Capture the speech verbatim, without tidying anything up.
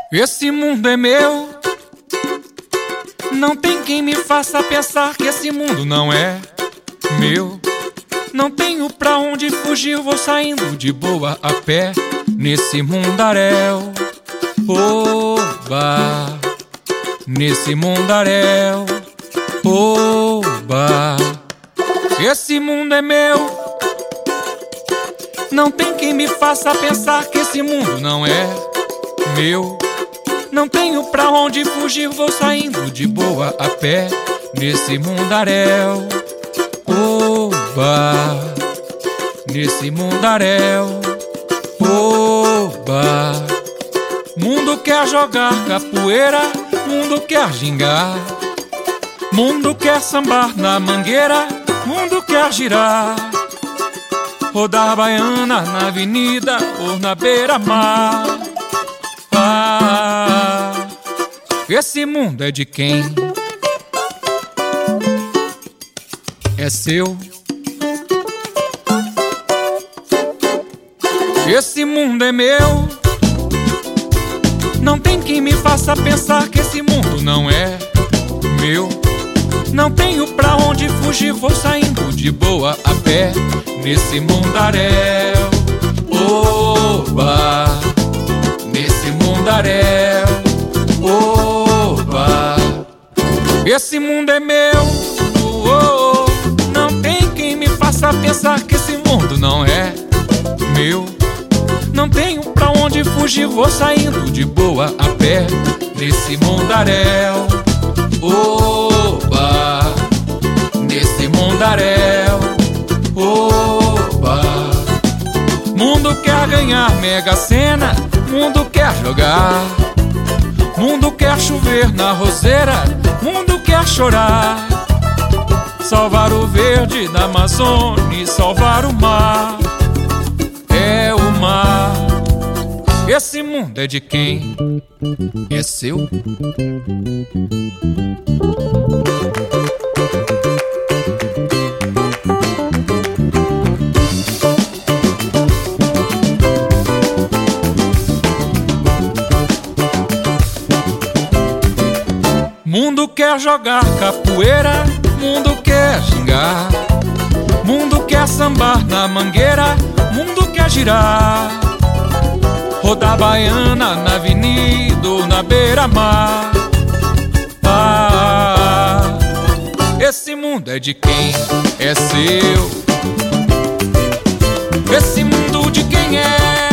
Esse mundo é meu, não tem quem me faça pensar que esse mundo não é meu. Não tenho pra onde fugir, vou saindo de boa a pé nesse mundaréu. Oba, nesse mundaréu. Oba, esse mundo é meu, não tem quem me faça pensar que esse mundo não é meu. Não tenho pra onde fugir, vou saindo de boa a pé nesse mundaréu. Oba, nesse mundaréu. Oba, mundo quer jogar capoeira, mundo quer gingar, mundo quer sambar na mangueira, mundo quer girar, rodar baiana na avenida ou na beira-mar. Ah, esse mundo é de quem? É seu. Esse mundo é meu, não tem quem me faça pensar que esse mundo não é meu. Não tenho pra onde fugir, vou saindo de boa a pé nesse mundaréu. Oba, nesse mundaréu. Oba, esse mundo é meu. Oh, oh, não tem quem me faça pensar que esse mundo não é meu. Não tenho pra onde fugir, vou saindo de boa a pé nesse mundaréu. Oba, nesse mundaréu. Oba, mundo quer ganhar Mega Sena, mundo quer jogar, mundo quer chover na roseira, mundo quer chorar, salvar o verde da Amazônia e salvar o mar. É o mar. Esse mundo é de quem? É seu? Mundo quer jogar capoeira, mundo quer gingar, mundo quer sambar na mangueira, mundo quer girar, rodar baiana na avenida ou na beira-mar. Ah, esse mundo é de quem? É seu. Esse mundo de quem é?